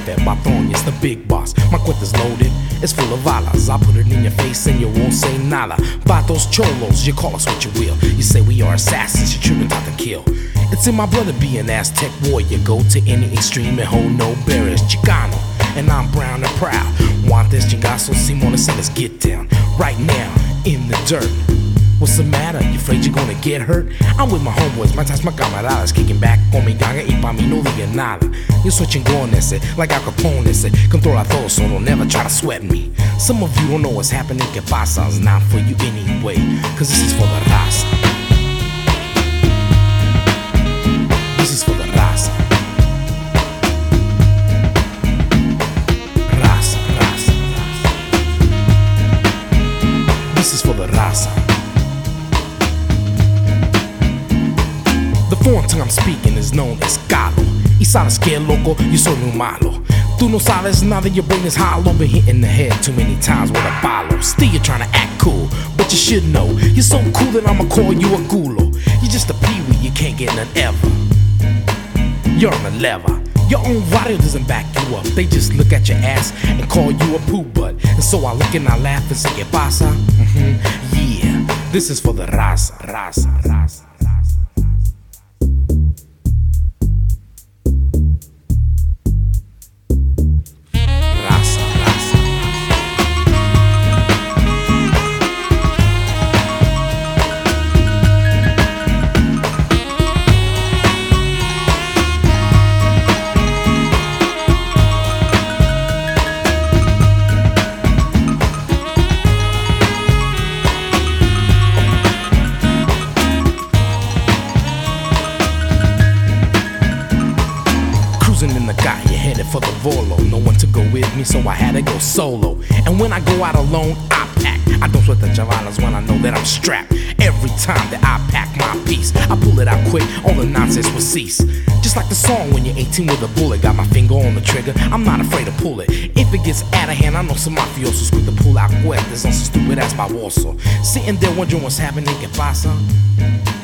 jefe, patrón, it's the big boss. My cuenta's loaded, it's full of balas. I put it in your face and you won't say nada. Vatos cholos, you call us what you will. You say we are assassins, you're children taught to kill. It's in my blood to be an Aztec warrior. Go to any extreme and hold no barriers. Chicano, and I'm brown and proud. Want this chingazo, Simona, so let's get down. Right now, in the dirt. What's the matter? You afraid you're gonna get hurt? I'm with my homeboys, matas my camaradas, kicking back con mi ganga y pa' mí no diga nada. Yo soy chingón ese, like Al Capone ese. Controla todo, so don't never try to sweat me. Some of you don't know what's happening, que pasa? It's not for you anyway, cause this is for the raza. This is for the raza. Raza, raza, raza. This is for the raza. The foreign tongue I'm speaking is known as Galo. Y sabes que loco, yo soy muy malo. Tú no sabes nada, your brain is hollow. Been hit in the head too many times with a balo. Still you're trying to act cool, but you should know you're so cool that I'ma call you a gulo. You're just a peewee, you can't get none ever. You're on the lever. Your own radio doesn't back you up. They just look at your ass and call you a poo butt. And so I look and I laugh and say, ¿Qué pasa? Yeah, this is for the raza, raza, raza. In the guy, you headed for the Volo. No one to go with me, so I had to go solo. And when I go out alone, I pack. I don't sweat the chavalas when I know that I'm strapped. Every time that I pack my piece, I pull it out quick, all the nonsense will cease. Just like the song when you're 18 with a bullet. Got my finger on the trigger, I'm not afraid to pull it. If it gets out of hand, I know some mafiosos quick to pull out cuerdas on some stupid ass baboso. Sitting there wondering what's happening, ¿Qué pasa?